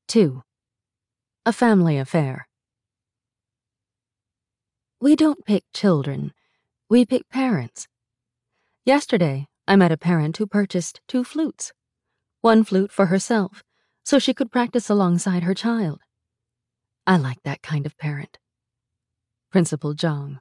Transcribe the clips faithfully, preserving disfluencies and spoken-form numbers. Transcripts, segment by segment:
two. A family affair. We don't pick children, we pick parents. Yesterday, I met a parent who purchased two flutes. One flute for herself, so she could practice alongside her child. I like that kind of parent. Principal Zhang.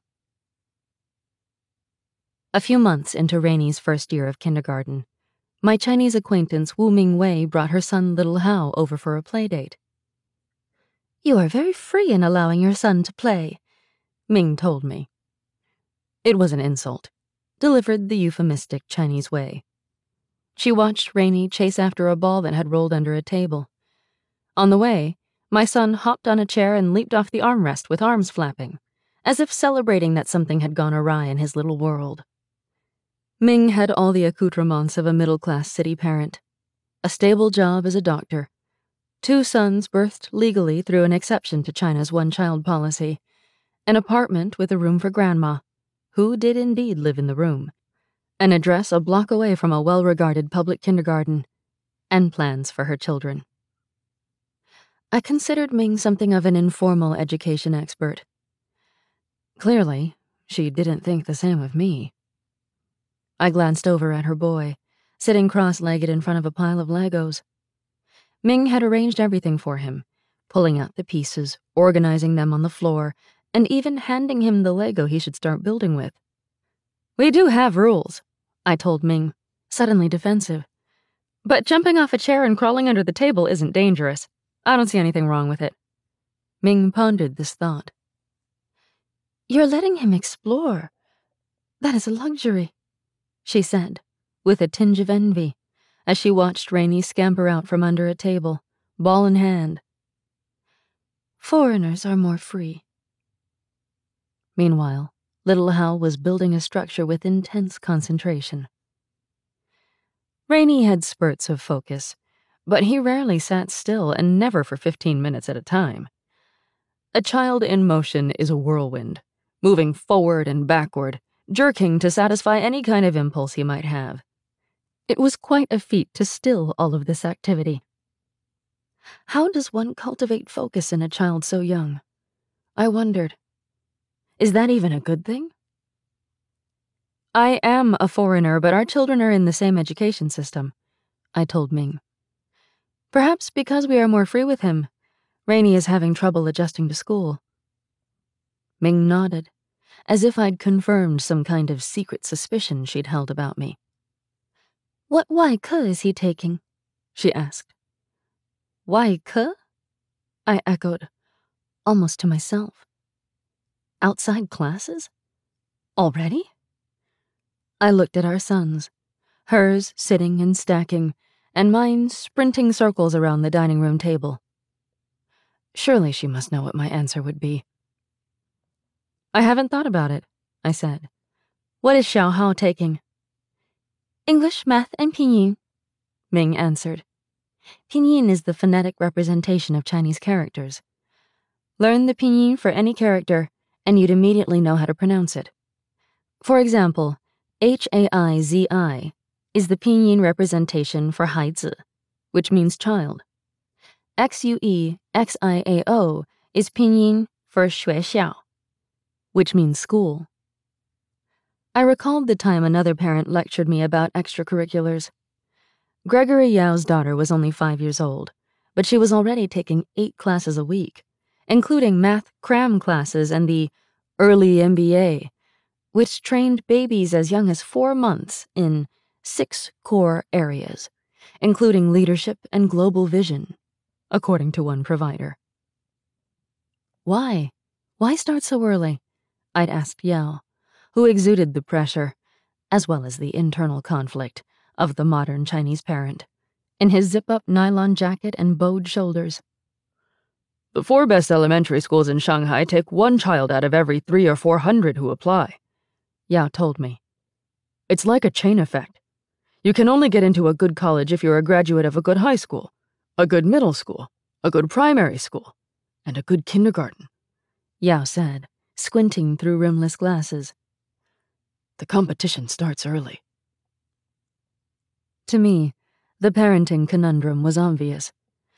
A few months into Rainey's first year of kindergarten, my Chinese acquaintance Wu Mingwei brought her son Little Hao over for a playdate. "You are very free in allowing your son to play," Ming told me. It was an insult, delivered the euphemistic Chinese way. She watched Rainey chase after a ball that had rolled under a table. On the way, my son hopped on a chair and leaped off the armrest with arms flapping, as if celebrating that something had gone awry in his little world. Ming had all the accoutrements of a middle-class city parent. A stable job as a doctor. Two sons birthed legally through an exception to China's one-child policy. An apartment with a room for Grandma, who did indeed live in the room. An address a block away from a well-regarded public kindergarten. And plans for her children. I considered Ming something of an informal education expert. Clearly, she didn't think the same of me. I glanced over at her boy, sitting cross-legged in front of a pile of Legos. Ming had arranged everything for him, pulling out the pieces, organizing them on the floor, and even handing him the Lego he should start building with. "We do have rules," I told Ming, suddenly defensive. "But jumping off a chair and crawling under the table isn't dangerous. I don't see anything wrong with it." Ming pondered this thought. "You're letting him explore. That is a luxury," she said, with a tinge of envy, as she watched Rainey scamper out from under a table, ball in hand. "Foreigners are more free." Meanwhile, Little Hal was building a structure with intense concentration. Rainey had spurts of focus, but he rarely sat still and never for fifteen minutes at a time. A child in motion is a whirlwind, moving forward and backward, jerking to satisfy any kind of impulse he might have. It was quite a feat to still all of this activity. How does one cultivate focus in a child so young? I wondered. Is that even a good thing? "I am a foreigner, but our children are in the same education system," I told Ming. "Perhaps because we are more free with him, Rainey is having trouble adjusting to school." Ming nodded, as if I'd confirmed some kind of secret suspicion she'd held about me. "What Y Ke is he taking?" she asked. "Y Ke?" I echoed, almost to myself. Outside classes? Already? I looked at our sons, hers sitting and stacking, and mine sprinting circles around the dining room table. Surely she must know what my answer would be. "I haven't thought about it," I said. "What is Xiao Hao taking?" "English, math, and pinyin," Ming answered. Pinyin is the phonetic representation of Chinese characters. Learn the pinyin for any character, and you'd immediately know how to pronounce it. For example, H A I Z I is the pinyin representation for Haizi, which means child. X U E X I A O is pinyin for Xuexiao, which means school. I recalled the time another parent lectured me about extracurriculars. Gregory Yao's daughter was only five years old, but she was already taking eight classes a week, including math cram classes and the early M B A, which trained babies as young as four months in six core areas, including leadership and global vision, according to one provider. Why? Why start so early? I'd asked Yao, who exuded the pressure, as well as the internal conflict, of the modern Chinese parent, in his zip-up nylon jacket and bowed shoulders. "The four best elementary schools in Shanghai take one child out of every three or four hundred who apply," Yao told me. "It's like a chain effect. You can only get into a good college if you're a graduate of a good high school, a good middle school, a good primary school, and a good kindergarten," Yao said, squinting through rimless glasses. "The competition starts early." To me, the parenting conundrum was obvious.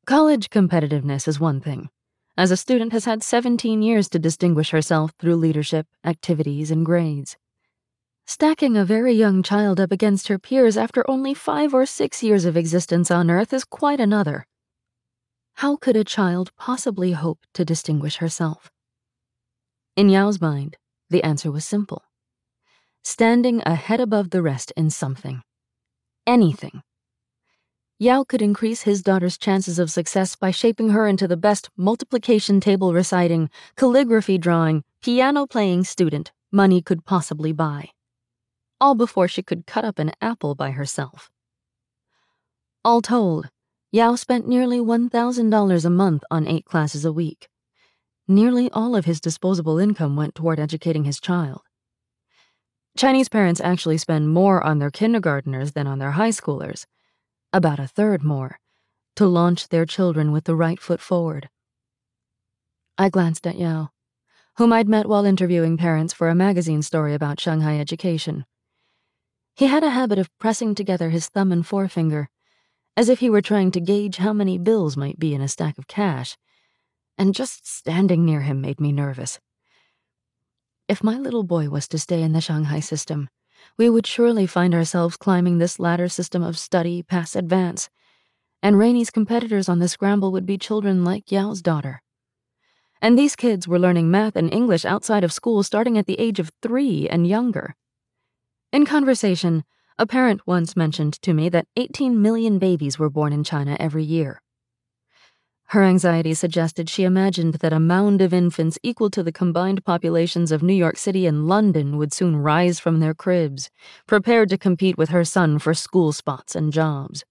College competitiveness is one thing, as a student has had seventeen years to distinguish herself through leadership, activities, and grades. Stacking a very young child up against her peers after only five or six years of existence on Earth is quite another. How could a child possibly hope to distinguish herself? In Yao's mind, the answer was simple. Standing a head above the rest in something. Anything. Yao could increase his daughter's chances of success by shaping her into the best multiplication table reciting, calligraphy drawing, piano playing student money could possibly buy. All before she could cut up an apple by herself. All told, Yao spent nearly one thousand dollars a month on eight classes a week. Nearly all of his disposable income went toward educating his child. Chinese parents actually spend more on their kindergarteners than on their high schoolers, about a third more, to launch their children with the right foot forward. I glanced at Yao, whom I'd met while interviewing parents for a magazine story about Shanghai education. He had a habit of pressing together his thumb and forefinger, as if he were trying to gauge how many bills might be in a stack of cash, and just standing near him made me nervous. If my little boy was to stay in the Shanghai system, we would surely find ourselves climbing this ladder system of study past advance, and Rainey's competitors on the scramble would be children like Yao's daughter. And these kids were learning math and English outside of school starting at the age of three and younger. In conversation, a parent once mentioned to me that eighteen million babies were born in China every year. Her anxiety suggested she imagined that a mound of infants equal to the combined populations of New York City and London would soon rise from their cribs, prepared to compete with her son for school spots and jobs.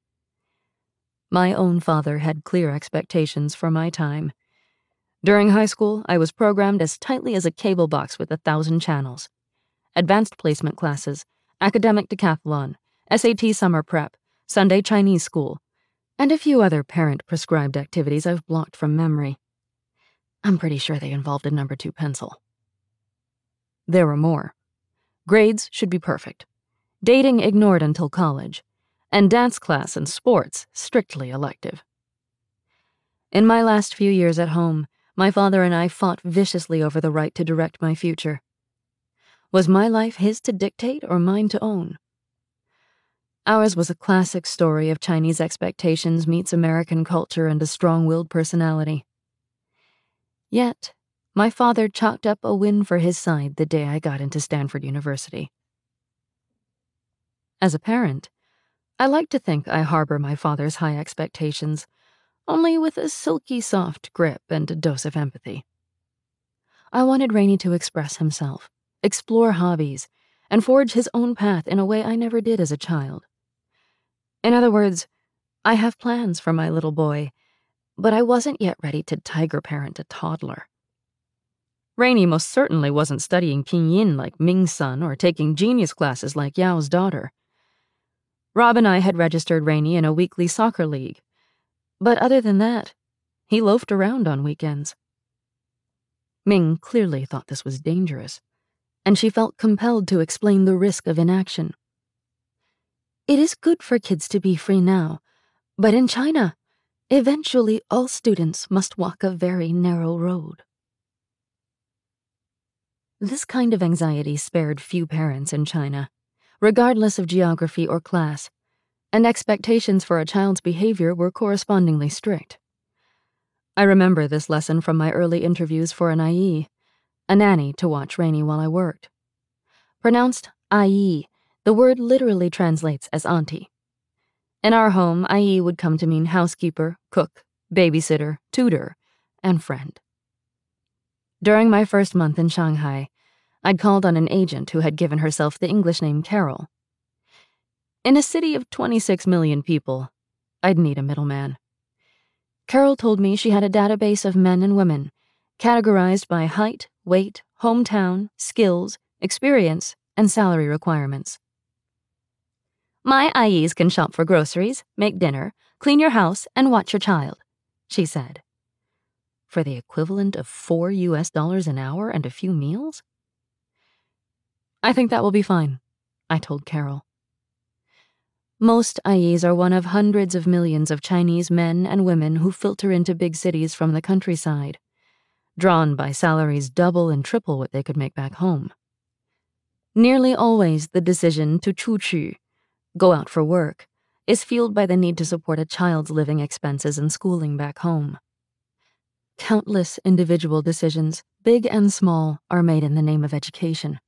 My own father had clear expectations for my time. During high school, I was programmed as tightly as a cable box with a thousand channels. Advanced placement classes, academic decathlon, S A T summer prep, Sunday Chinese school, and a few other parent-prescribed activities I've blocked from memory. I'm pretty sure they involved a number two pencil. There were more. Grades should be perfect. Dating ignored until college. And dance class and sports strictly elective. In my last few years at home, my father and I fought viciously over the right to direct my future. Was my life his to dictate or mine to own? Ours was a classic story of Chinese expectations meets American culture and a strong-willed personality. Yet, my father chalked up a win for his side the day I got into Stanford University. As a parent, I like to think I harbor my father's high expectations, only with a silky soft grip and a dose of empathy. I wanted Rainey to express himself, explore hobbies, and forge his own path in a way I never did as a child. In other words, I have plans for my little boy, but I wasn't yet ready to tiger parent a toddler. Rainey most certainly wasn't studying pinyin like Ming's son or taking genius classes like Yao's daughter. Rob and I had registered Rainey in a weekly soccer league, but other than that, he loafed around on weekends. Ming clearly thought this was dangerous, and she felt compelled to explain the risk of inaction. It is good for kids to be free now, but in China, eventually all students must walk a very narrow road. This kind of anxiety spared few parents in China, regardless of geography or class, and expectations for a child's behavior were correspondingly strict. I remember this lesson from my early interviews for an I E, a nanny to watch Rainey while I worked. Pronounced I E, the word literally translates as auntie. In our home, I E would come to mean housekeeper, cook, babysitter, tutor, and friend. During my first month in Shanghai, I'd called on an agent who had given herself the English name Carol. In a city of twenty-six million people, I'd need a middleman. Carol told me she had a database of men and women, categorized by height, weight, hometown, skills, experience, and salary requirements. My I Es can shop for groceries, make dinner, clean your house, and watch your child, she said. For the equivalent of four U S dollars an hour and a few meals? I think that will be fine, I told Carol. Most Ayis are one of hundreds of millions of Chinese men and women who filter into big cities from the countryside, drawn by salaries double and triple what they could make back home. Nearly always the decision to 出去, go out for work, is fueled by the need to support a child's living expenses and schooling back home. Countless individual decisions, big and small, are made in the name of education.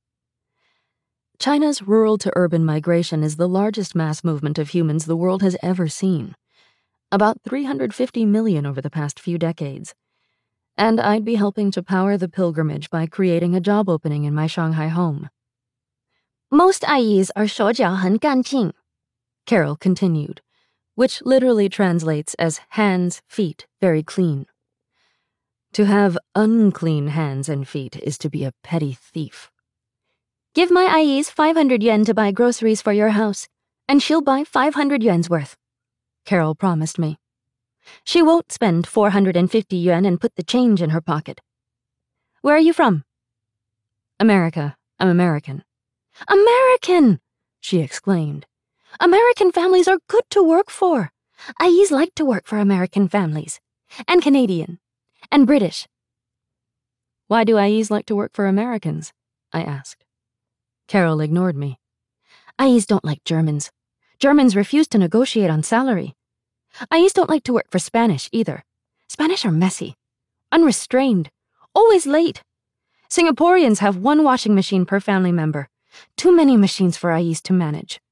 China's rural-to-urban migration is the largest mass movement of humans the world has ever seen, about three hundred fifty million over the past few decades. And I'd be helping to power the pilgrimage by creating a job opening in my Shanghai home. Most Ayis are 手脚很干净, Carol continued, which literally translates as hands, feet, very clean. To have unclean hands and feet is to be a petty thief. Give my Ayis five hundred yuan to buy groceries for your house, and she'll buy five hundred yuan's worth, Carol promised me. She won't spend four hundred fifty yuan and put the change in her pocket. Where are you from? America. I'm American. American! She exclaimed. American families are good to work for. Ayis like to work for American families. And Canadian. And British. Why do Ayis like to work for Americans? I asked. Carol ignored me. Ayis don't like Germans. Germans refuse to negotiate on salary. Ayis don't like to work for Spanish either. Spanish are messy, unrestrained, always late. Singaporeans have one washing machine per family member. Too many machines for Ayis to manage.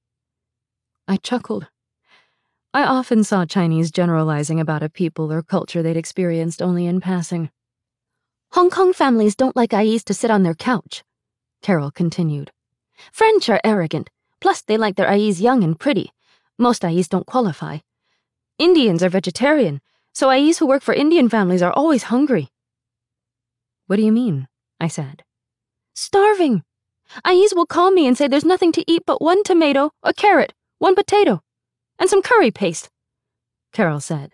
I chuckled. I often saw Chinese generalizing about a people or culture they'd experienced only in passing. Hong Kong families don't like Ayis to sit on their couch, Carol continued. French are arrogant, plus they like their Ayis young and pretty. Most Ayis don't qualify. Indians are vegetarian, so Ayis who work for Indian families are always hungry. What do you mean? I said. Starving. Ayis will call me and say there's nothing to eat but one tomato, a carrot, one potato, and some curry paste, Carol said.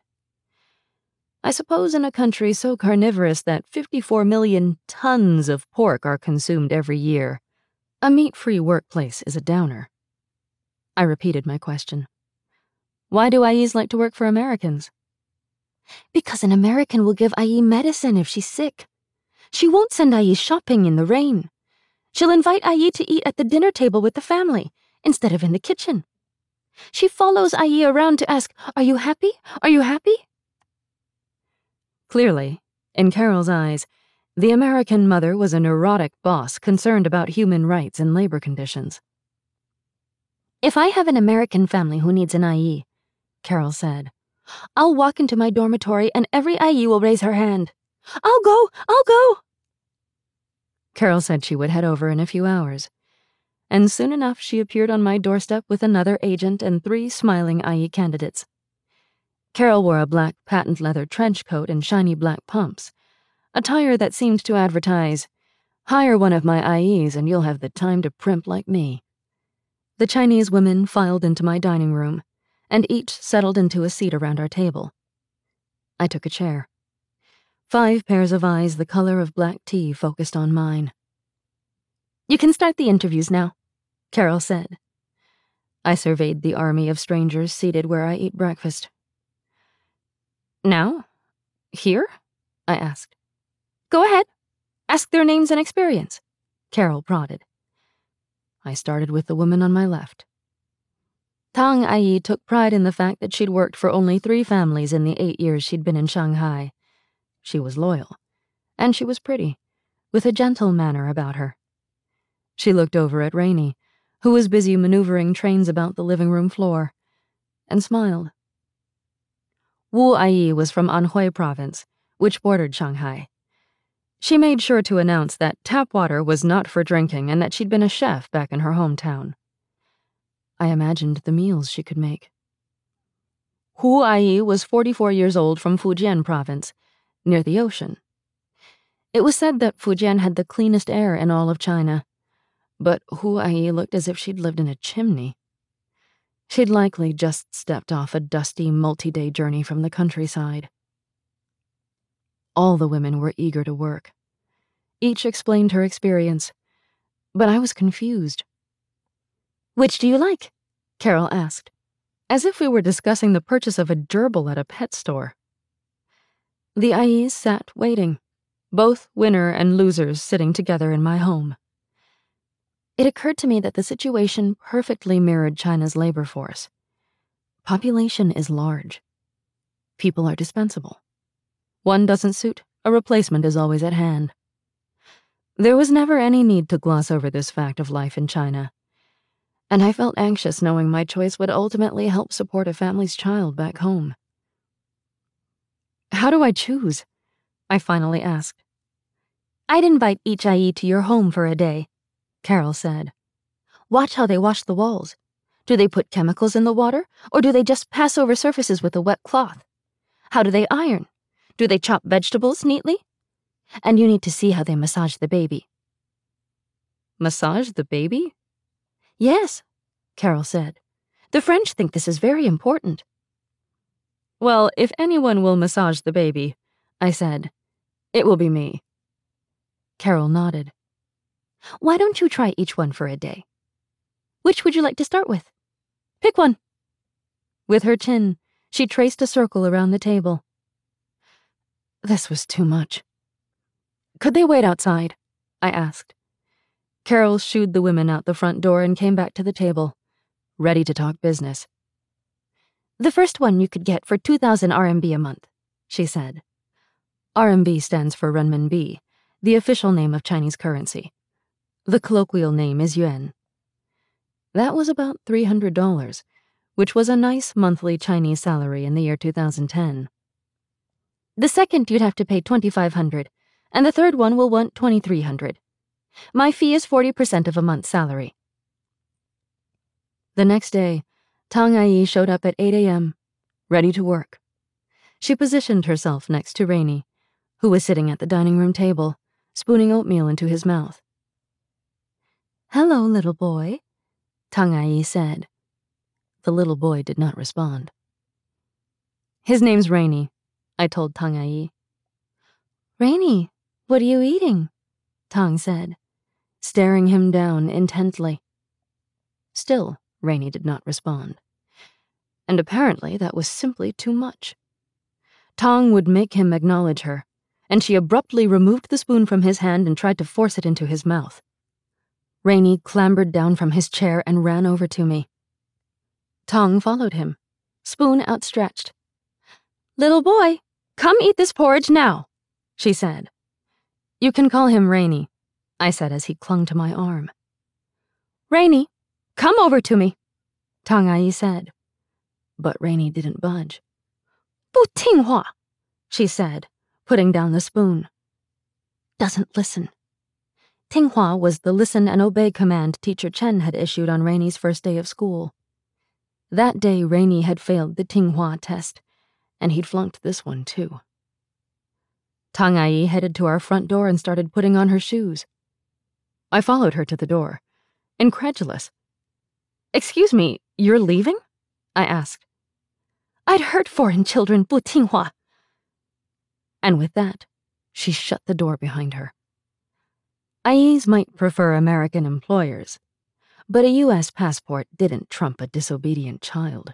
I suppose in a country so carnivorous that fifty-four million tons of pork are consumed every year, a meat-free workplace is a downer. I repeated my question. Why do Ayis like to work for Americans? Because an American will give Ayi medicine if she's sick. She won't send Ayi shopping in the rain. She'll invite Ayi to eat at the dinner table with the family, instead of in the kitchen. She follows Ayi around to ask, "Are you happy? Are you happy?" Clearly, in Carol's eyes, the American mother was a neurotic boss concerned about human rights and labor conditions. If I have an American family who needs an Ayi, Carol said, I'll walk into my dormitory and every Ayi will raise her hand. I'll go! I'll go! Carol said she would head over in a few hours, and soon enough she appeared on my doorstep with another agent and three smiling Ayi candidates. Carol wore a black patent leather trench coat and shiny black pumps, attire that seemed to advertise, "Hire one of my Ayis and you'll have the time to primp like me." The Chinese women filed into my dining room, and each settled into a seat around our table. I took a chair. Five pairs of eyes the color of black tea focused on mine. "You can start the interviews now," Carol said. I surveyed the army of strangers seated where I eat breakfast. "Now? Here?" I asked. "Go ahead. Ask their names and experience," Carol prodded. I started with the woman on my left. Tang Ayi took pride in the fact that she'd worked for only three families in the eight years she'd been in Shanghai. She was loyal, and she was pretty, with a gentle manner about her. She looked over at Rainey, who was busy maneuvering trains about the living room floor, and smiled. Wu Ayi was from Anhui province, which bordered Shanghai. She made sure to announce that tap water was not for drinking and that she'd been a chef back in her hometown. I imagined the meals she could make. Hu Ayi was forty-four years old from Fujian province, near the ocean. It was said that Fujian had the cleanest air in all of China, but Hu Ayi looked as if she'd lived in a chimney. She'd likely just stepped off a dusty, multi-day journey from the countryside. All the women were eager to work. Each explained her experience, but I was confused. "Which do you like?" Carol asked, as if we were discussing the purchase of a gerbil at a pet store. The Ayis sat waiting, both winner and losers sitting together in my home. It occurred to me that the situation perfectly mirrored China's labor force. Population is large. People are dispensable. One doesn't suit, a replacement is always at hand. There was never any need to gloss over this fact of life in China, and I felt anxious knowing my choice would ultimately help support a family's child back home. How do I choose? I finally asked. I'd invite each Ayi to your home for a day, Carol said. Watch how they wash the walls. Do they put chemicals in the water, or do they just pass over surfaces with a wet cloth? How do they iron? Do they chop vegetables neatly? And you need to see how they massage the baby. Massage the baby? Yes, Carol said. The French think this is very important. Well, if anyone will massage the baby, I said, it will be me. Carol nodded. Why don't you try each one for a day? Which would you like to start with? Pick one. With her chin, she traced a circle around the table. This was too much. Could they wait outside? I asked. Carol shooed the women out the front door and came back to the table, ready to talk business. The first one you could get for two thousand R M B a month, she said. R M B stands for renminbi, the official name of Chinese currency. The colloquial name is yuan. That was about three hundred dollars, which was a nice monthly Chinese salary in the year two thousand ten. The second you'd have to pay twenty-five hundred dollars, and the third one will want twenty-three hundred dollars. My fee is forty percent of a month's salary. The next day, Tang Ayi showed up at eight a.m., ready to work. She positioned herself next to Rainey, who was sitting at the dining room table, spooning oatmeal into his mouth. Hello, little boy, Tang Ayi said. The little boy did not respond. His name's Rainey, I told Tang Ayi. Rainey, what are you eating? Tang said, staring him down intently. Still, Rainey did not respond. And apparently that was simply too much. Tang would make him acknowledge her, and she abruptly removed the spoon from his hand and tried to force it into his mouth. Rainey clambered down from his chair and ran over to me. Tang followed him, spoon outstretched. Little boy, come eat this porridge now, she said. You can call him Rainey, I said as he clung to my arm. Rainey, come over to me, Tang Ayi said. But Rainey didn't budge. 不听话, she said, putting down the spoon. Doesn't listen. 听话was the listen and obey command Teacher Chen had issued on Rainey's first day of school. That day, Rainey had failed the 听话 test, and he'd flunked this one too. Tang Ayi headed to our front door and started putting on her shoes. I followed her to the door, incredulous. Excuse me, you're leaving? I asked. I'd heard foreign children 不听话. And with that, she shut the door behind her. Ayis might prefer American employers, but a U S passport didn't trump a disobedient child.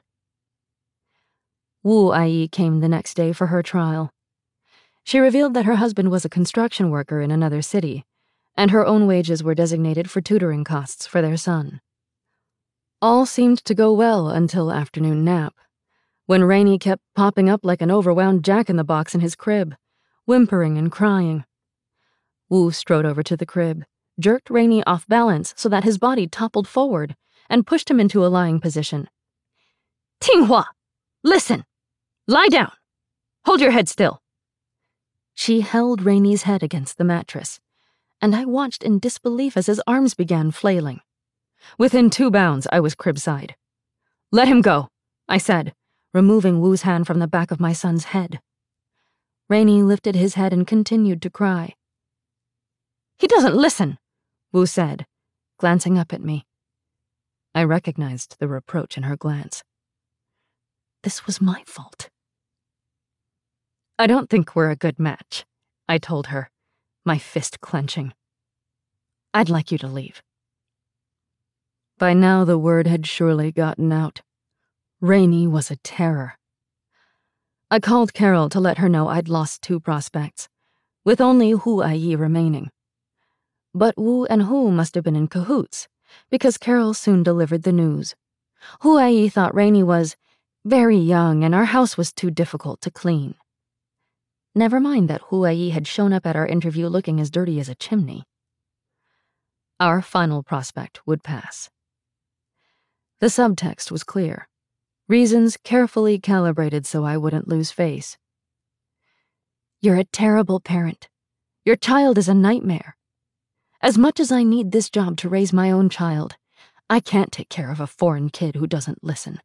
Wu Ayi came the next day for her trial. She revealed that her husband was a construction worker in another city, and her own wages were designated for tutoring costs for their son. All seemed to go well until afternoon nap, when Rainey kept popping up like an overwound jack-in-the-box in his crib, whimpering and crying. Wu strode over to the crib, jerked Rainey off balance so that his body toppled forward, and pushed him into a lying position. 听话! Listen! Lie down! Hold your head still! She held Rainey's head against the mattress, and I watched in disbelief as his arms began flailing. Within two bounds, I was cribside. Let him go, I said, removing Wu's hand from the back of my son's head. Rainey lifted his head and continued to cry. He doesn't listen, Wu said, glancing up at me. I recognized the reproach in her glance. This was my fault. I don't think we're a good match, I told her, my fist clenching. I'd like you to leave. By now the word had surely gotten out. Rainey was a terror. I called Carol to let her know I'd lost two prospects, with only Hu Aiyi remaining. But Wu and Hu must have been in cahoots, because Carol soon delivered the news. Hu Aiyi thought Rainey was very young and our house was too difficult to clean. Never mind that Hu Aiyi had shown up at our interview looking as dirty as a chimney. Our final prospect would pass. The subtext was clear. Reasons carefully calibrated so I wouldn't lose face. You're a terrible parent. Your child is a nightmare. As much as I need this job to raise my own child, I can't take care of a foreign kid who doesn't listen.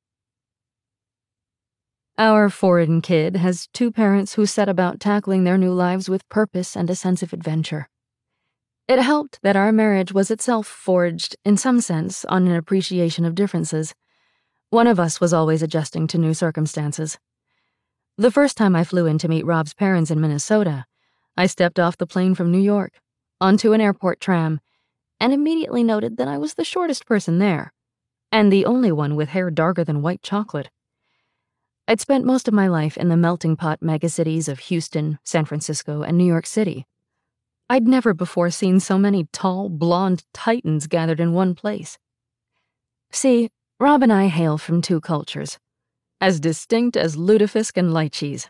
Our foreign kid has two parents who set about tackling their new lives with purpose and a sense of adventure. It helped that our marriage was itself forged, in some sense, on an appreciation of differences. One of us was always adjusting to new circumstances. The first time I flew in to meet Rob's parents in Minnesota, I stepped off the plane from New York, onto an airport tram, and immediately noted that I was the shortest person there, and the only one with hair darker than white chocolate. I'd spent most of my life in the melting pot megacities of Houston, San Francisco, and New York City. I'd never before seen so many tall, blonde titans gathered in one place. See, Rob and I hail from two cultures, as distinct as lutefisk and lychees.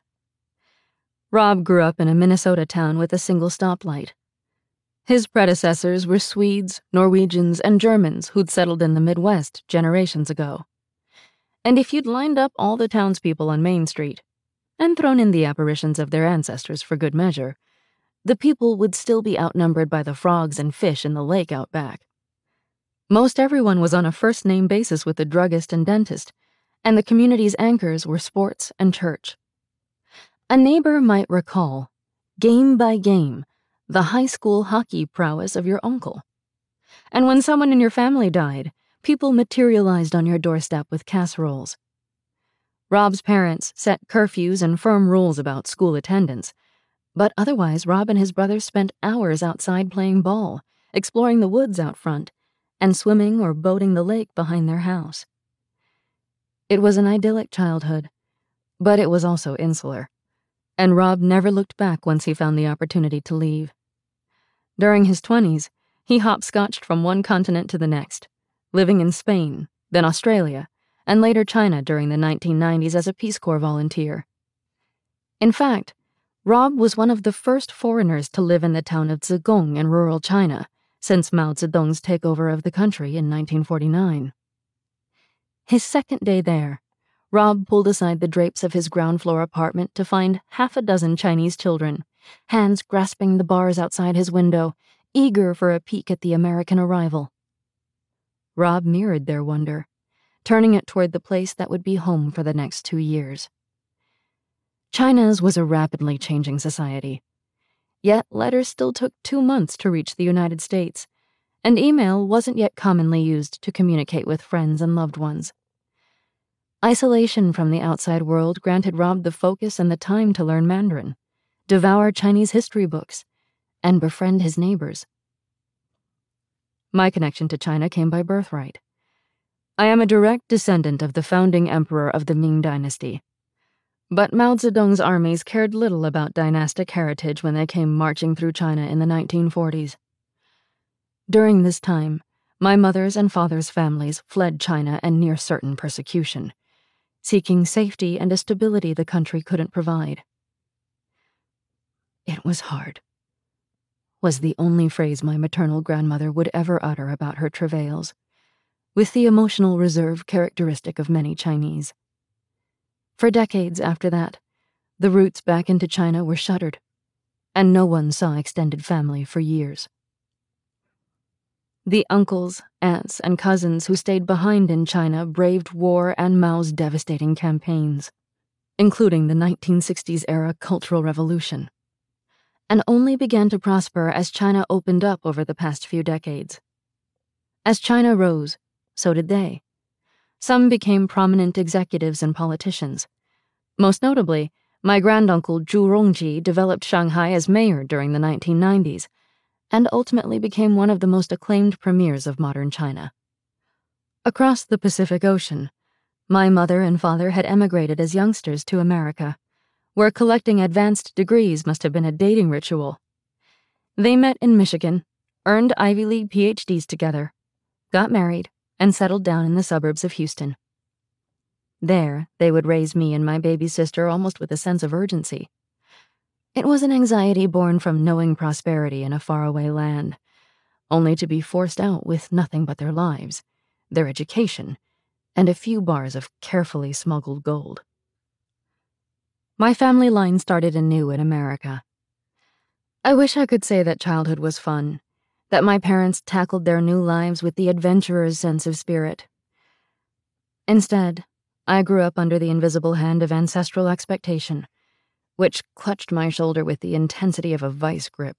Rob grew up in a Minnesota town with a single stoplight. His predecessors were Swedes, Norwegians, and Germans who'd settled in the Midwest generations ago. And if you'd lined up all the townspeople on Main Street, and thrown in the apparitions of their ancestors for good measure, the people would still be outnumbered by the frogs and fish in the lake out back. Most everyone was on a first-name basis with the druggist and dentist, and the community's anchors were sports and church. A neighbor might recall, game by game, the high school hockey prowess of your uncle. And when someone in your family died, people materialized on your doorstep with casseroles. Rob's parents set curfews and firm rules about school attendance, but otherwise Rob and his brothers spent hours outside playing ball, exploring the woods out front, and swimming or boating the lake behind their house. It was an idyllic childhood, but it was also insular, and Rob never looked back once he found the opportunity to leave. During his twenties, he hopscotched from one continent to the next, living in Spain, then Australia, and later China during the nineteen nineties as a Peace Corps volunteer. In fact, Rob was one of the first foreigners to live in the town of Zigong in rural China, since Mao Zedong's takeover of the country in nineteen forty-nine. His second day there, Rob pulled aside the drapes of his ground-floor apartment to find half a dozen Chinese children, hands grasping the bars outside his window, eager for a peek at the American arrival. Rob mirrored their wonder, turning it toward the place that would be home for the next two years. China's was a rapidly changing society. Yet letters still took two months to reach the United States, and email wasn't yet commonly used to communicate with friends and loved ones. Isolation from the outside world granted Rob the focus and the time to learn Mandarin, devour Chinese history books, and befriend his neighbors. My connection to China came by birthright. I am a direct descendant of the founding emperor of the Ming Dynasty. But Mao Zedong's armies cared little about dynastic heritage when they came marching through China in the nineteen forties. During this time, my mother's and father's families fled China and near certain persecution, seeking safety and a stability the country couldn't provide. It was hard, was the only phrase my maternal grandmother would ever utter about her travails, with the emotional reserve characteristic of many Chinese. For decades after that, the routes back into China were shuttered, and no one saw extended family for years. The uncles, aunts, and cousins who stayed behind in China braved war and Mao's devastating campaigns, including the nineteen sixties-era Cultural Revolution, and only began to prosper as China opened up over the past few decades. As China rose, so did they. Some became prominent executives and politicians. Most notably, my granduncle Zhu Rongji developed Shanghai as mayor during the nineteen nineties, and ultimately became one of the most acclaimed premiers of modern China. Across the Pacific Ocean, my mother and father had emigrated as youngsters to America, where collecting advanced degrees must have been a dating ritual. They met in Michigan, earned Ivy League P H Ds together, got married, and settled down in the suburbs of Houston. There, they would raise me and my baby sister almost with a sense of urgency. It was an anxiety born from knowing prosperity in a faraway land, only to be forced out with nothing but their lives, their education, and a few bars of carefully smuggled gold. My family line started anew in America. I wish I could say that childhood was fun, that my parents tackled their new lives with the adventurer's sense of spirit. Instead, I grew up under the invisible hand of ancestral expectation, which clutched my shoulder with the intensity of a vice grip.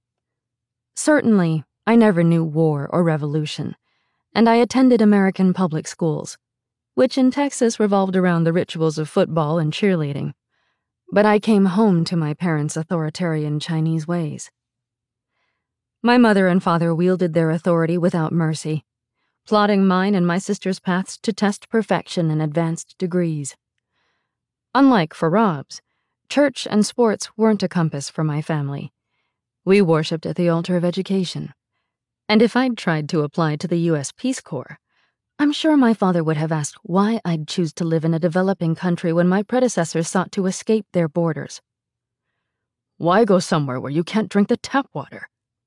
Certainly, I never knew war or revolution, and I attended American public schools, which in Texas revolved around the rituals of football and cheerleading. But I came home to my parents' authoritarian Chinese ways. My mother and father wielded their authority without mercy, plotting mine and my sister's paths to test perfection in advanced degrees. Unlike for Rob's, church and sports weren't a compass for my family. We worshipped at the altar of education. And if I'd tried to apply to the U S Peace Corps, I'm sure my father would have asked why I'd choose to live in a developing country when my predecessors sought to escape their borders. Why go somewhere where you can't drink the tap water?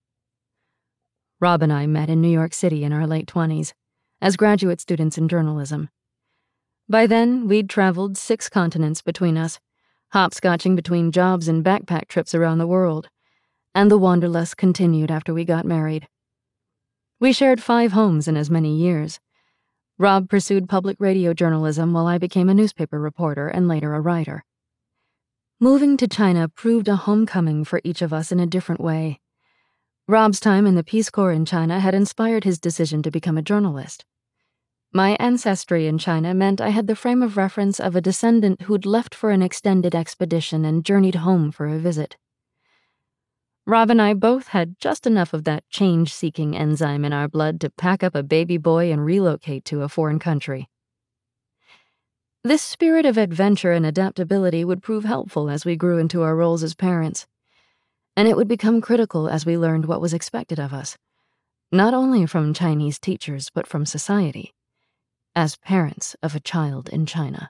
Rob and I met in New York City in our late twenties, as graduate students in journalism. By then, we'd traveled six continents between us, hopscotching between jobs and backpack trips around the world, and the wanderlust continued after we got married. We shared five homes in as many years. Rob pursued public radio journalism while I became a newspaper reporter and later a writer. Moving to China proved a homecoming for each of us in a different way. Rob's time in the Peace Corps in China had inspired his decision to become a journalist. My ancestry in China meant I had the frame of reference of a descendant who'd left for an extended expedition and journeyed home for a visit. Rob and I both had just enough of that change-seeking enzyme in our blood to pack up a baby boy and relocate to a foreign country. This spirit of adventure and adaptability would prove helpful as we grew into our roles as parents, and it would become critical as we learned what was expected of us, not only from Chinese teachers but from society, as parents of a child in China.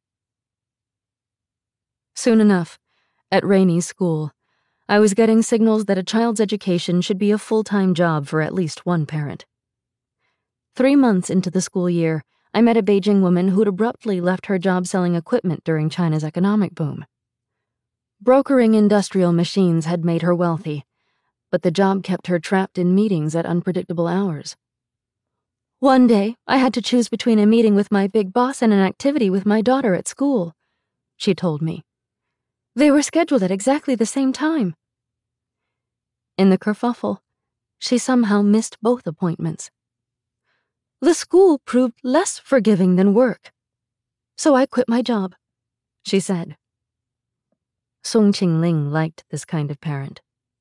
Soon enough, at Rainey's school, I was getting signals that a child's education should be a full-time job for at least one parent. Three months into the school year, I met a Beijing woman who'd abruptly left her job selling equipment during China's economic boom. Brokering industrial machines had made her wealthy, but the job kept her trapped in meetings at unpredictable hours. One day, I had to choose between a meeting with my big boss and an activity with my daughter at school, she told me. They were scheduled at exactly the same time. In the kerfuffle, she somehow missed both appointments. The school proved less forgiving than work, so I quit my job, she said. Song Qingling liked this kind of parent.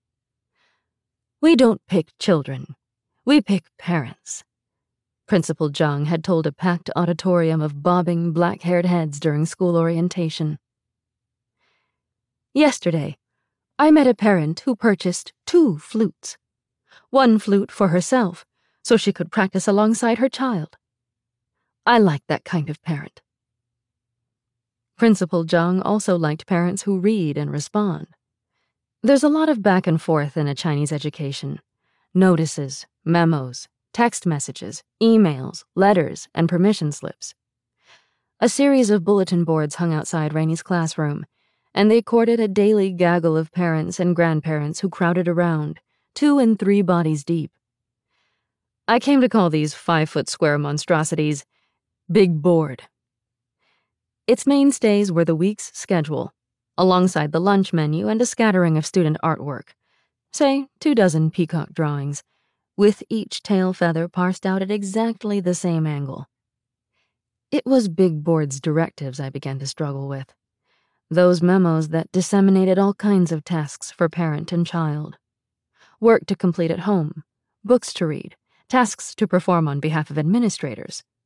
We don't pick children, we pick parents, Principal Zhang had told a packed auditorium of bobbing, black-haired heads during school orientation. Yesterday, I met a parent who purchased two flutes. One flute for herself, so she could practice alongside her child. I like that kind of parent. Principal Zhang also liked parents who read and respond. There's a lot of back and forth in a Chinese education. Notices, memos, text messages, emails, letters, and permission slips. A series of bulletin boards hung outside Rainey's classroom, and they courted a daily gaggle of parents and grandparents who crowded around, two and three bodies deep. I came to call these five-foot-square monstrosities Big Board. Its mainstays were the week's schedule, alongside the lunch menu and a scattering of student artwork, say two dozen peacock drawings, with each tail feather parsed out at exactly the same angle. It was Big Board's directives I began to struggle with. Those memos that disseminated all kinds of tasks for parent and child. Work to complete at home, books to read, tasks to perform on behalf of administrators,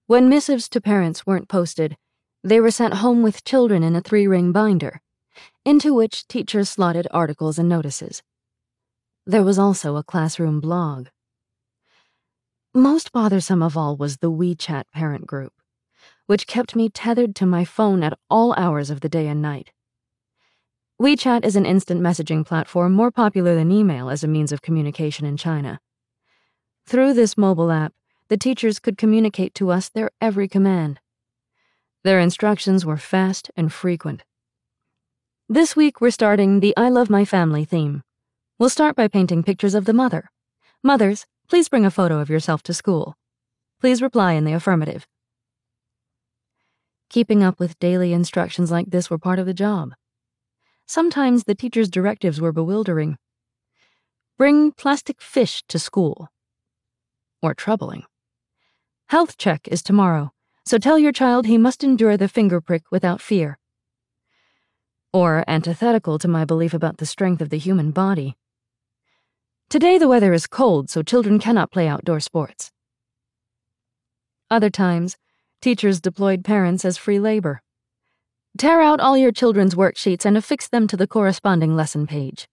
When missives to parents weren't posted, they were sent home with children in a three-ring binder, into which teachers slotted articles and notices. There was also a classroom blog. Most bothersome of all was the WeChat parent group, which kept me tethered to my phone at all hours of the day and night. WeChat is an instant messaging platform more popular than email as a means of communication in China. Through this mobile app, the teachers could communicate to us their every command. Their instructions were fast and frequent. This week we're starting the I Love My Family theme. We'll start by painting pictures of the mother. Mothers, please bring a photo of yourself to school. Please reply in the affirmative. Keeping up with daily instructions like this were part of the job. Sometimes the teacher's directives were bewildering. Bring plastic fish to school. Or troubling. Health check is tomorrow, so tell your child he must endure the finger prick without fear. Or antithetical to my belief about the strength of the human body. Today the weather is cold, so children cannot play outdoor sports. Other times, teachers deployed parents as free labor. Tear out all your children's worksheets and affix them to the corresponding lesson page.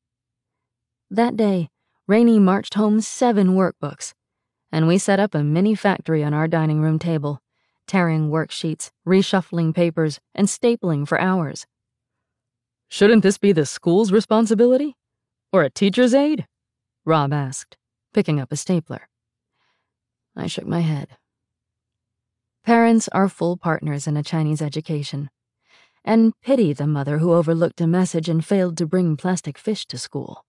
That day, Rainey marched home seven workbooks, and we set up a mini factory on our dining room table, tearing worksheets, reshuffling papers, and stapling for hours. Shouldn't this be the school's responsibility? Or a teacher's aid? Rob asked, picking up a stapler. I shook my head. Parents are full partners in a Chinese education, and pity the mother who overlooked a message and failed to bring plastic fish to school.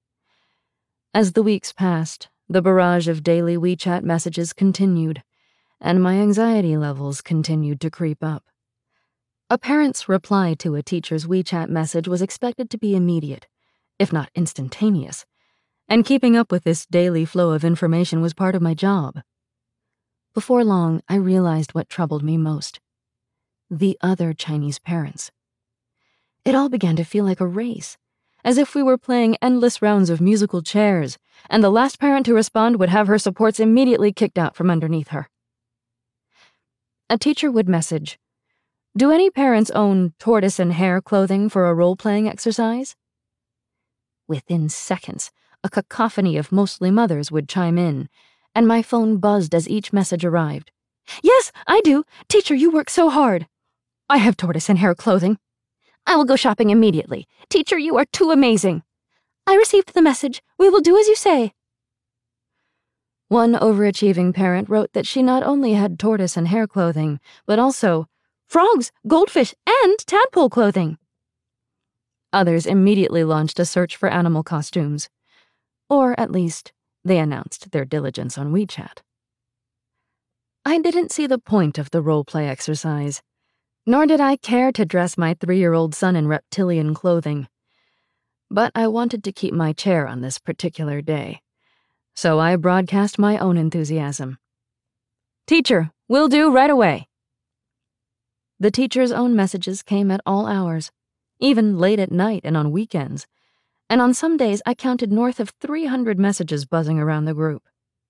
As the weeks passed, the barrage of daily WeChat messages continued, and my anxiety levels continued to creep up. A parent's reply to a teacher's WeChat message was expected to be immediate, if not instantaneous, and keeping up with this daily flow of information was part of my job. Before long, I realized what troubled me most. The other Chinese parents. It all began to feel like a race, as if we were playing endless rounds of musical chairs, and the last parent to respond would have her supports immediately kicked out from underneath her. A teacher would message, "Do any parents own tortoise and hare clothing for a role-playing exercise?" Within seconds, a cacophony of mostly mothers would chime in, and my phone buzzed as each message arrived. "Yes, I do. Teacher, you work so hard. I have tortoise and hare clothing. I will go shopping immediately. Teacher, you are too amazing. I received the message. We will do as you say." One overachieving parent wrote that she not only had tortoise and hare clothing, but also frogs, goldfish, and tadpole clothing. Others immediately launched a search for animal costumes. Or, at least, they announced their diligence on WeChat. I didn't see the point of the role-play exercise, nor did I care to dress my three-year-old son in reptilian clothing. But I wanted to keep my chair on this particular day, so I broadcast my own enthusiasm. "Teacher, will do right away." The teacher's own messages came at all hours, even late at night and on weekends, and on some days I counted north of three hundred messages buzzing around the group.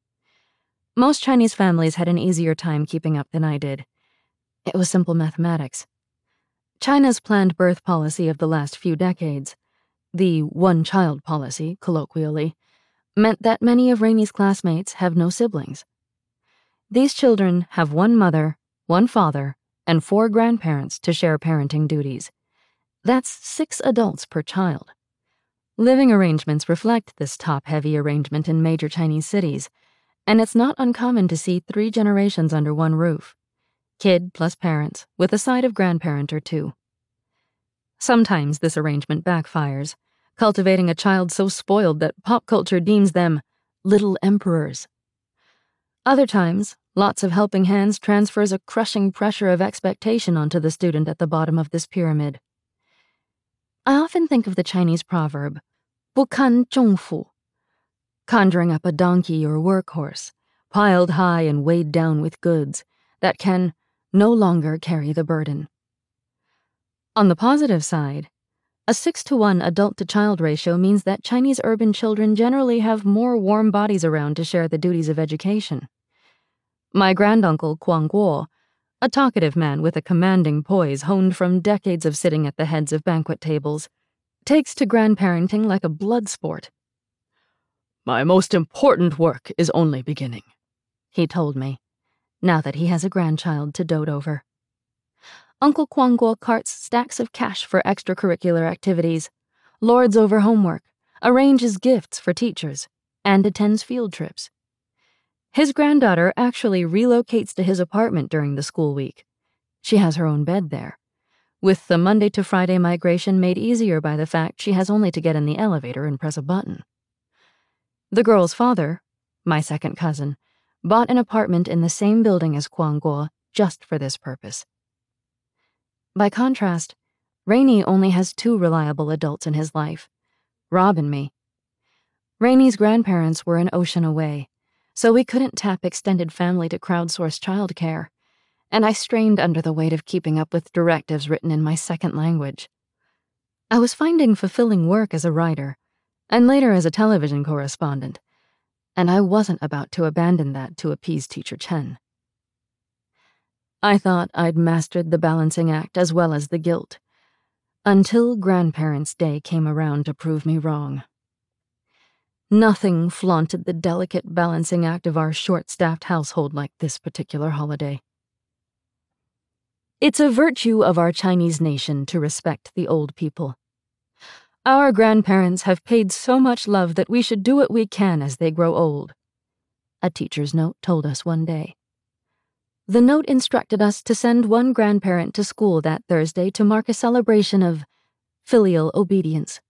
Most Chinese families had an easier time keeping up than I did. It was simple mathematics. China's planned birth policy of the last few decades, the one-child policy, colloquially, meant that many of Rainey's classmates have no siblings. These children have one mother, one father, and four grandparents to share parenting duties. That's six adults per child. Living arrangements reflect this top-heavy arrangement in major Chinese cities, and it's not uncommon to see three generations under one roof. Kid plus parents, with a side of grandparent or two. Sometimes this arrangement backfires, cultivating a child so spoiled that pop culture deems them little emperors. Other times, lots of helping hands transfers a crushing pressure of expectation onto the student at the bottom of this pyramid. I often think of the Chinese proverb, 不堪重负, conjuring up a donkey or workhorse, piled high and weighed down with goods, that can no longer carry the burden. On the positive side, a six to one adult-to-child ratio means that Chinese urban children generally have more warm bodies around to share the duties of education. My granduncle Kuang Guo, a talkative man with a commanding poise honed from decades of sitting at the heads of banquet tables, takes to grandparenting like a blood sport. "My most important work is only beginning," he told me, now that he has a grandchild to dote over. Uncle Kuang Guo carts stacks of cash for extracurricular activities, lords over homework, arranges gifts for teachers, and attends field trips. His granddaughter actually relocates to his apartment during the school week. She has her own bed there, with the Monday to Friday migration made easier by the fact she has only to get in the elevator and press a button. The girl's father, my second cousin, bought an apartment in the same building as Kuang Guo just for this purpose. By contrast, Rainey only has two reliable adults in his life, Rob and me. Rainey's grandparents were an ocean away, so we couldn't tap extended family to crowdsource childcare, and I strained under the weight of keeping up with directives written in my second language. I was finding fulfilling work as a writer, and later as a television correspondent, and I wasn't about to abandon that to appease Teacher Chen. I thought I'd mastered the balancing act as well as the guilt, until Grandparents' Day came around to prove me wrong. Nothing flaunted the delicate balancing act of our short-staffed household like this particular holiday. It's a virtue of our Chinese nation to respect the old people. Our grandparents have paid so much love that we should do what we can as they grow old, a teacher's note told us one day. The note instructed us to send one grandparent to school that Thursday to mark a celebration of filial obedience.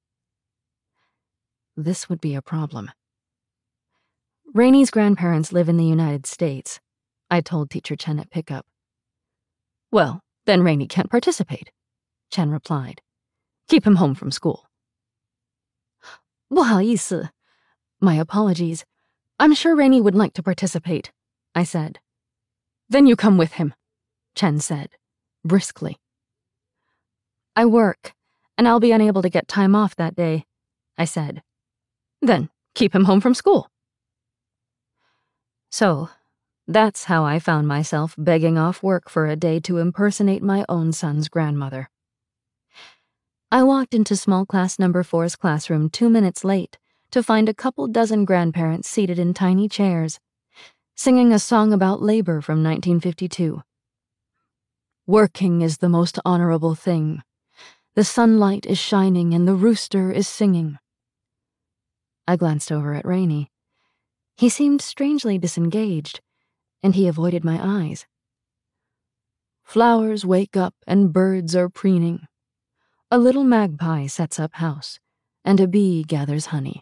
This would be a problem. Rainey's grandparents live in the United States, I told Teacher Chen at pickup. Well, then Rainey can't participate, Chen replied. Keep him home from school. 不好意思. My apologies. I'm sure Rainey would like to participate, I said. Then you come with him, Chen said, briskly. I work, and I'll be unable to get time off that day, I said. Then keep him home from school. So, that's how I found myself begging off work for a day to impersonate my own son's grandmother. I walked into small class number four's classroom two minutes late to find a couple dozen grandparents seated in tiny chairs, singing a song about labor from nineteen fifty-two. Working is the most honorable thing. The sunlight is shining and the rooster is singing. I glanced over at Rainey. He seemed strangely disengaged, and he avoided my eyes. Flowers wake up and birds are preening. A little magpie sets up house, and a bee gathers honey.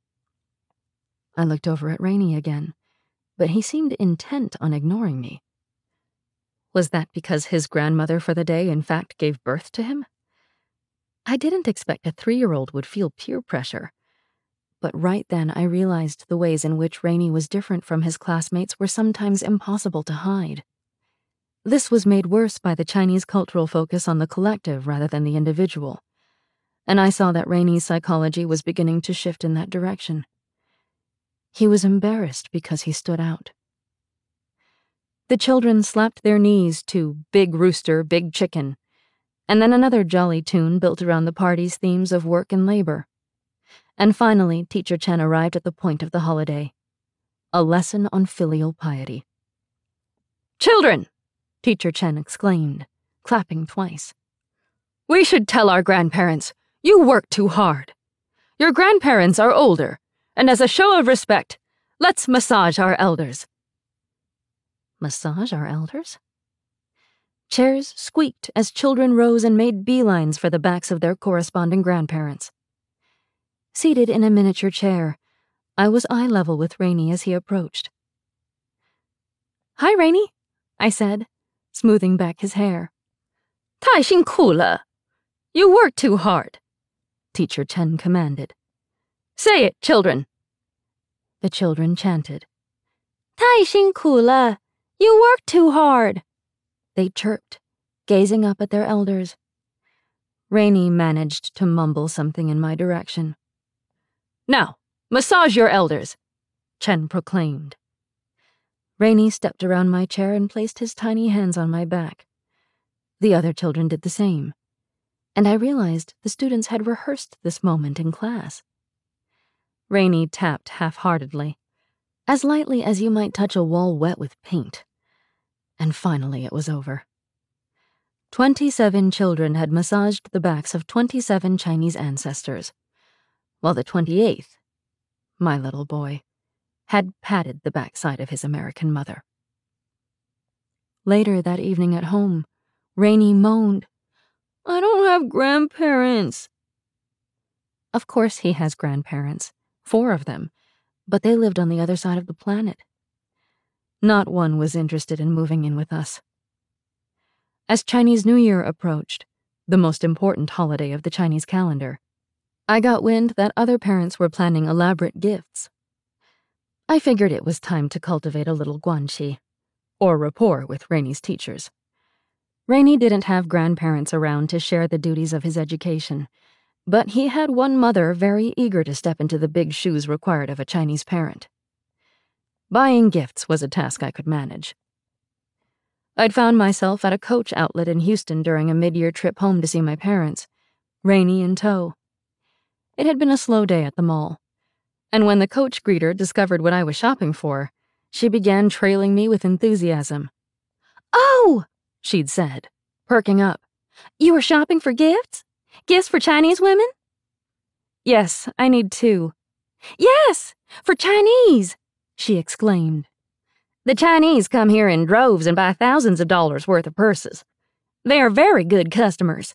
I looked over at Rainey again, but he seemed intent on ignoring me. Was that because his grandmother for the day in fact gave birth to him? I didn't expect a three-year-old would feel peer pressure, but right then I realized the ways in which Rainey was different from his classmates were sometimes impossible to hide. This was made worse by the Chinese cultural focus on the collective rather than the individual, and I saw that Rainey's psychology was beginning to shift in that direction. He was embarrassed because he stood out. The children slapped their knees to Big Rooster, Big Chicken, and then another jolly tune built around the party's themes of work and labor. And finally, Teacher Chen arrived at the point of the holiday, a lesson on filial piety. Children! Teacher Chen exclaimed, clapping twice. We should tell our grandparents, you work too hard. Your grandparents are older, and as a show of respect, let's massage our elders. Massage our elders? Chairs squeaked as children rose and made beelines for the backs of their corresponding grandparents. Seated in a miniature chair, I was eye level with Rainey as he approached. Hi, Rainey, I said, smoothing back his hair. 太辛苦了. You work too hard, Teacher Chen commanded. Say it, children. The children chanted. 太辛苦了. You work too hard. They chirped, gazing up at their elders. Rainey managed to mumble something in my direction. Now, massage your elders, Chen proclaimed. Rainey stepped around my chair and placed his tiny hands on my back. The other children did the same, and I realized the students had rehearsed this moment in class. Rainey tapped half-heartedly, as lightly as you might touch a wall wet with paint. And finally it was over. Twenty-seven children had massaged the backs of twenty-seven Chinese ancestors, while the twenty-eighth, my little boy, had patted the backside of his American mother. Later that evening at home, Rainey moaned, "I don't have grandparents." Of course he has grandparents, four of them, but they lived on the other side of the planet. Not one was interested in moving in with us. As Chinese New Year approached, the most important holiday of the Chinese calendar, I got wind that other parents were planning elaborate gifts. I figured it was time to cultivate a little guanxi, or rapport with Rainey's teachers. Rainey didn't have grandparents around to share the duties of his education, but he had one mother very eager to step into the big shoes required of a Chinese parent. Buying gifts was a task I could manage. I'd found myself at a Coach outlet in Houston during a mid-year trip home to see my parents, Rainey in tow. It had been a slow day at the mall, and when the Coach greeter discovered what I was shopping for, she began trailing me with enthusiasm. "Oh," she'd said, perking up, "you were shopping for gifts? Gifts for Chinese women?" "Yes, I need two." "Yes, for Chinese," she exclaimed. "The Chinese come here in droves and buy thousands of dollars worth of purses. They are very good customers."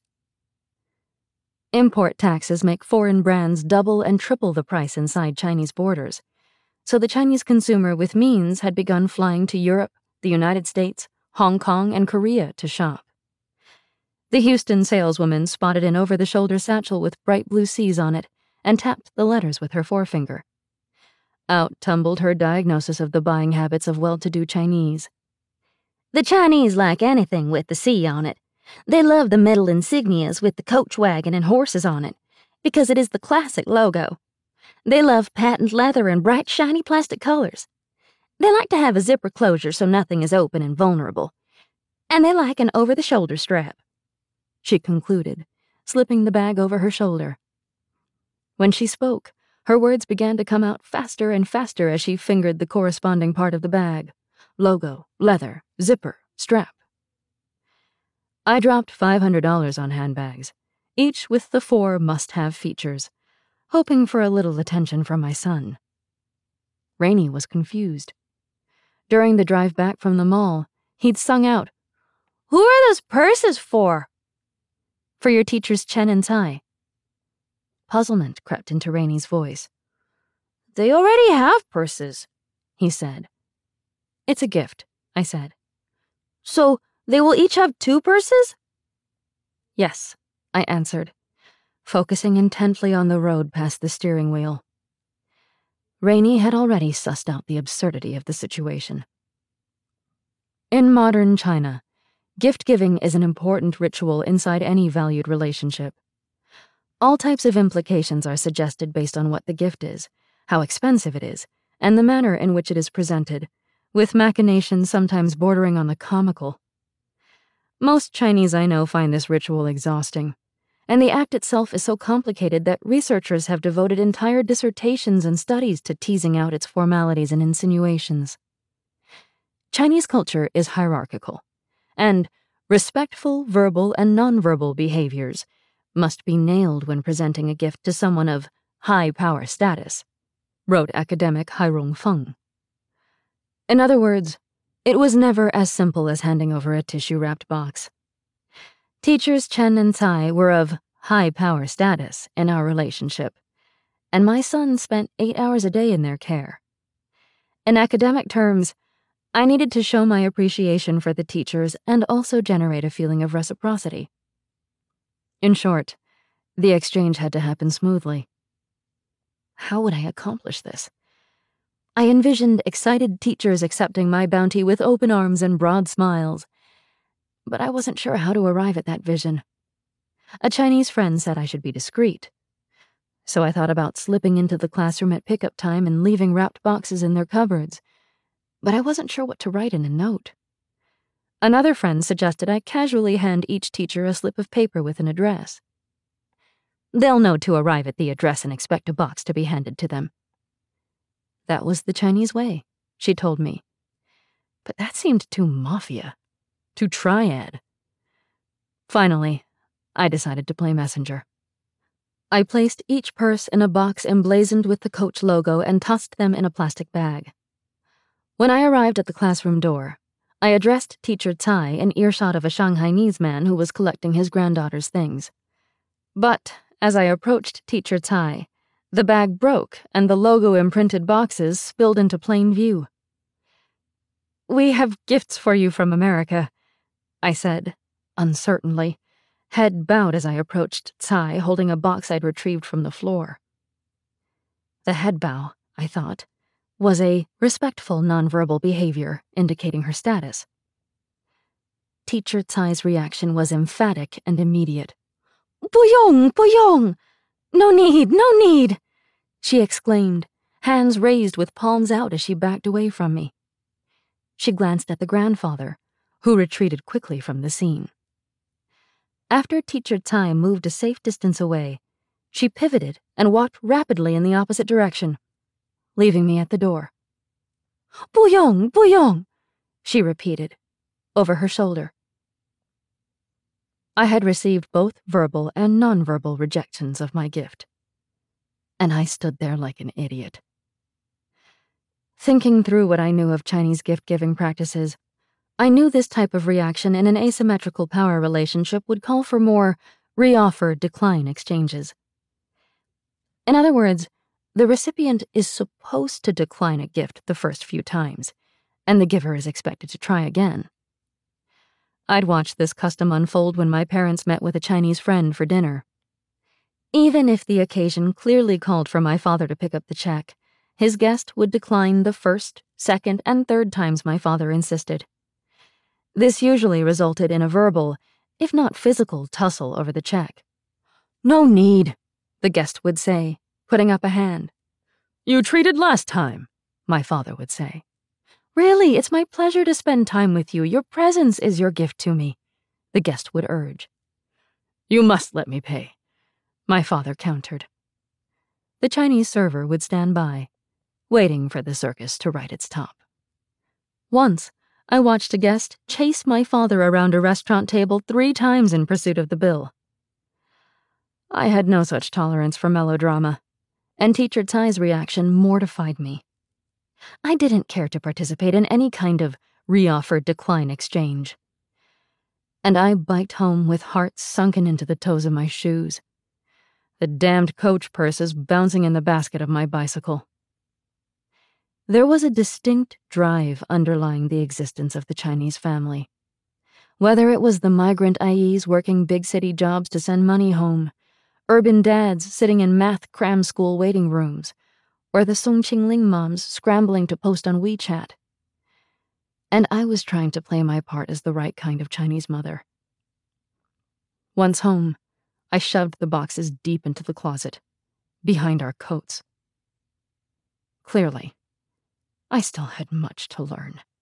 Import taxes make foreign brands double and triple the price inside Chinese borders, so the Chinese consumer with means had begun flying to Europe, the United States, Hong Kong, and Korea to shop. The Houston saleswoman spotted an over-the-shoulder satchel with bright blue C's on it and tapped the letters with her forefinger. Out tumbled her diagnosis of the buying habits of well-to-do Chinese. "The Chinese like anything with the C on it. They love the metal insignias with the coach wagon and horses on it, because it is the classic logo. They love patent leather and bright, shiny plastic colors. They like to have a zipper closure so nothing is open and vulnerable. And they like an over-the-shoulder strap," she concluded, slipping the bag over her shoulder. When she spoke, her words began to come out faster and faster as she fingered the corresponding part of the bag. Logo, leather, zipper, strap. I dropped five hundred dollars on handbags, each with the four must-have features, hoping for a little attention from my son. Rainey was confused. During the drive back from the mall, he'd sung out, "Who are those purses for?" "For your teachers Chen and Tsai." Puzzlement crept into Rainey's voice. "They already have purses," he said. "It's a gift," I said. "So they will each have two purses?" "Yes," I answered, focusing intently on the road past the steering wheel. Rainey had already sussed out the absurdity of the situation. In modern China, gift-giving is an important ritual inside any valued relationship. All types of implications are suggested based on what the gift is, how expensive it is, and the manner in which it is presented, with machinations sometimes bordering on the comical. Most Chinese I know find this ritual exhausting, and the act itself is so complicated that researchers have devoted entire dissertations and studies to teasing out its formalities and insinuations. Chinese culture is hierarchical, and respectful verbal and nonverbal behaviors must be nailed when presenting a gift to someone of high power status, wrote academic Hai Rongfeng. In other words, it was never as simple as handing over a tissue-wrapped box. Teachers Chen and Tsai were of high power status in our relationship, and my son spent eight hours a day in their care. In academic terms, I needed to show my appreciation for the teachers and also generate a feeling of reciprocity. In short, the exchange had to happen smoothly. How would I accomplish this? I envisioned excited teachers accepting my bounty with open arms and broad smiles, but I wasn't sure how to arrive at that vision. A Chinese friend said I should be discreet, so I thought about slipping into the classroom at pickup time and leaving wrapped boxes in their cupboards, but I wasn't sure what to write in a note. Another friend suggested I casually hand each teacher a slip of paper with an address. They'll know to arrive at the address and expect a box to be handed to them. That was the Chinese way, she told me. But that seemed too mafia, too triad. Finally, I decided to play messenger. I placed each purse in a box emblazoned with the Coach logo and tossed them in a plastic bag. When I arrived at the classroom door, I addressed Teacher Tsai in earshot of a Shanghainese man who was collecting his granddaughter's things. But as I approached Teacher Tsai, the bag broke and the logo-imprinted boxes spilled into plain view. "We have gifts for you from America," I said, uncertainly, head bowed as I approached Tsai holding a box I'd retrieved from the floor. The head bow, I thought, was a respectful nonverbal behavior indicating her status. Teacher Tsai's reaction was emphatic and immediate. "不用, 不用! No need, no need!" she exclaimed, hands raised with palms out as she backed away from me. She glanced at the grandfather, who retreated quickly from the scene. After Teacher Tsai moved a safe distance away, she pivoted and walked rapidly in the opposite direction, leaving me at the door. 不用, 不用, she repeated, over her shoulder. I had received both verbal and nonverbal rejections of my gift, and I stood there like an idiot. Thinking through what I knew of Chinese gift-giving practices, I knew this type of reaction in an asymmetrical power relationship would call for more re-offer decline exchanges. In other words, the recipient is supposed to decline a gift the first few times, and the giver is expected to try again. I'd watched this custom unfold when my parents met with a Chinese friend for dinner. Even if the occasion clearly called for my father to pick up the check, his guest would decline the first, second, and third times my father insisted. This usually resulted in a verbal, if not physical, tussle over the check. "No need," the guest would say, putting up a hand. "You treated last time," my father would say. "Really, it's my pleasure to spend time with you. Your presence is your gift to me," the guest would urge. "You must let me pay," my father countered. The Chinese server would stand by, waiting for the circus to right its top. Once, I watched a guest chase my father around a restaurant table three times in pursuit of the bill. I had no such tolerance for melodrama, and Teacher Tsai's reaction mortified me. I didn't care to participate in any kind of re-offer decline exchange. And I biked home with heart sunken into the toes of my shoes, the damned Coach purses bouncing in the basket of my bicycle. There was a distinct drive underlying the existence of the Chinese family. Whether it was the migrant I Es working big city jobs to send money home, urban dads sitting in math cram school waiting rooms, or the Song Qingling moms scrambling to post on WeChat. And I was trying to play my part as the right kind of Chinese mother. Once home, I shoved the boxes deep into the closet, behind our coats. Clearly, I still had much to learn.